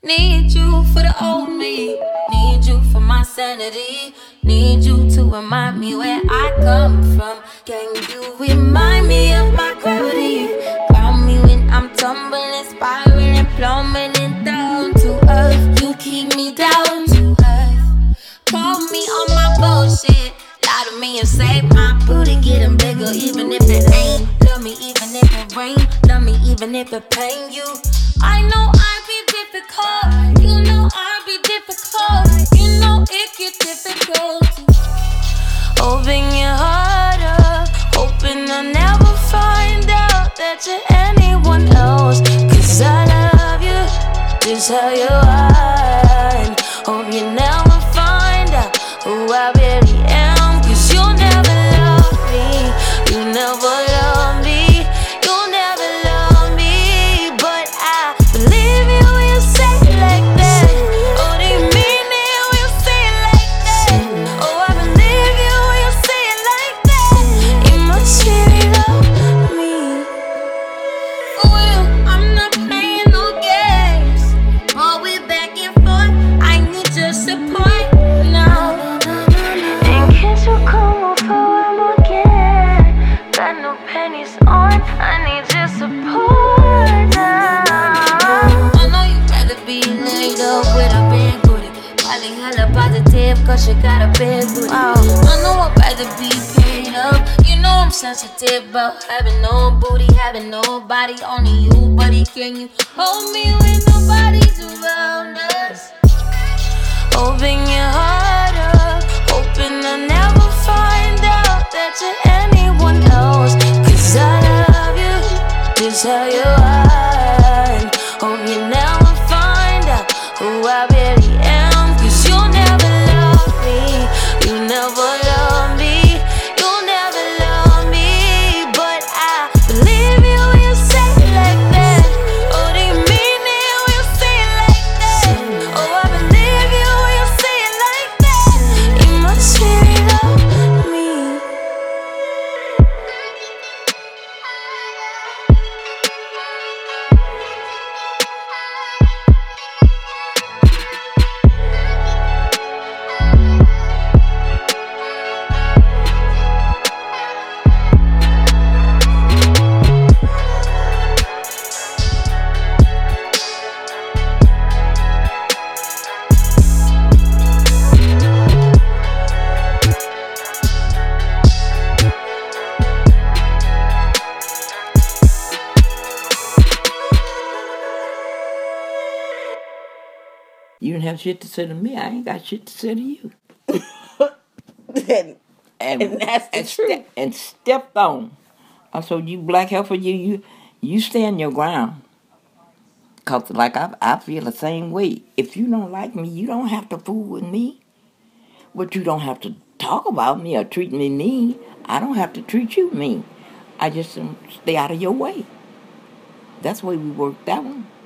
Need you for the old me. Need you for my sanity. Need you to remind me where I come from. Can you remind me of my gravity? Ground me when I'm tumbling, spiraling, plummeting down to earth. You keep me down to earth. Call me on my bullshit. Lie to me and say my booty getting bigger, even if it ain't. Love me even if it rain. Love me even if it pain you. I know I be difficult. You know I be difficult. You know it get difficult. Open your heart up, hoping I'll never find out that you're anyone else. 'Cause I love you just how you are. And hope you never find out who I really am. 'Cause you'll never love me. You never love me. You'll never love me. But I believe you when you say it like that. Oh, do you mean it when you say it like that? Oh, I believe you when you say it like that. You must really love me. For real, I'm not playing no games. All we back and forth, I need your support now. And can't you come over one more again? Got no pennies on, I need your support now. I know you rather be laid up with a big booty. Probably hella positive cause you got a big booty. I know I'd rather be paid up. You know I'm sensitive about having no booty, having nobody, only you, buddy. Can you hold me when nobody's around us? Open your heart up, hoping I'll never find out that you're anyone else. 'Cause I love you just how you are. And hope you never find out who I really am. 'Cause you'll never love me. You never love me. You'll never love me. But I believe you when you say it like that. Oh, do you mean it when you say it like that? Oh, I believe you when you say it like that. You must really love me. You don't have shit to say to me. I ain't got shit to say to you. and, And that's the truth. And stepped on. So you black heifer, you stand your ground. Cause like I feel the same way. If you don't like me, you don't have to fool with me. But you don't have to talk about me or treat me mean. I don't have to treat you mean. I just stay out of your way. That's the way we work that one.